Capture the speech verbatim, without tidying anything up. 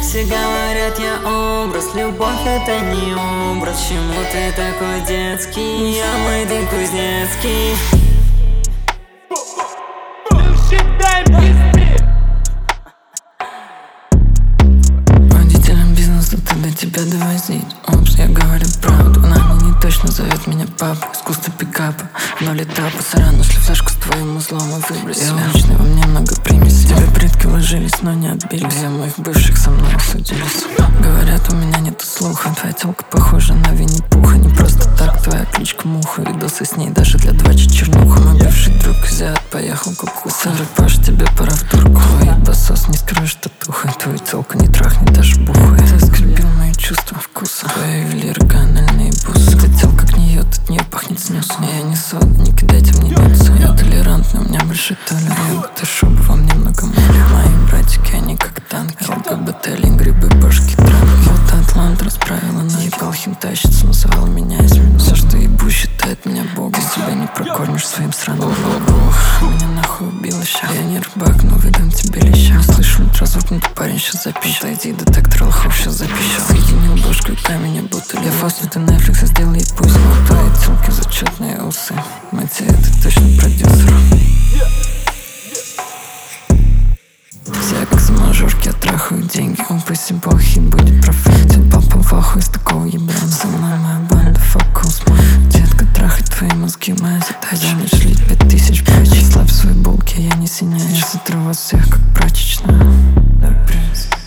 Все говорят, я образ, любовь это не образ. Чему ты такой детский? Я Майдан Кузнецкий. Водителем бизнеса ты до тебя довозить. Опс, я говорю правду. Она мне не точно зовет меня папа. Искусство пикапа, ноль этапа. Сорян, нашли флешку с твоим узлом и выбросили. Я уличный, во мне много примесей. Тебе предки вложились, но не отбились. Все моих бывших со мной судились. Говорят, у меня нету слуха. Твоя телка похожа на Винни-Пуха. Не просто так, твоя кличка Муха. Видосы с ней даже для двачи чернуха. Мой бывший друг азиат поехал кукуха. Сара, Паш, тебе пора в турку. Твой басос не скроешь татухой. Твою телку не трахнет даже бухой. Ты оскорбил мои чувства вкуса. Твои ювелиры, анальные бусы. Ты тел как нее, от нее пахнет снесом. Я не сода, не кидайте в небеса. Я толерантный, у меня большой толерант. Ты шубы, во мне много моли. Мои братики, они как танки. ЛГБТ, лень, грибы, башки, транки. Вот Атлант расправила наебал химтащица, называл меня измену. Все, что ебу, считает меня богом. Ты себя не прокормишь своим сраным богом. Меня нахуй убило ща. Я не рыбак, но выдам тебе леща. Не слышу ультразвук, но парень сейчас запищал. Отойди, детектор лохов сейчас запищал. Соединил башку и камень, будто я фаст, ты Netflix, сделал ей пусть. Вот твои целки, зачетные усы. Мать, это точно продюсер. Все как за мажорки, я трахаю деньги. Он спасибо, хит будет профит. Папа в ахуе из такого ебана. Со мной моя банда, фокус мой. Детка, трахай твои мозги, моя задача. Не шлить пять тысяч плеч. Славь свои булки, я не синяю. Сейчас отрываю всех, как прачечная. Да, принц.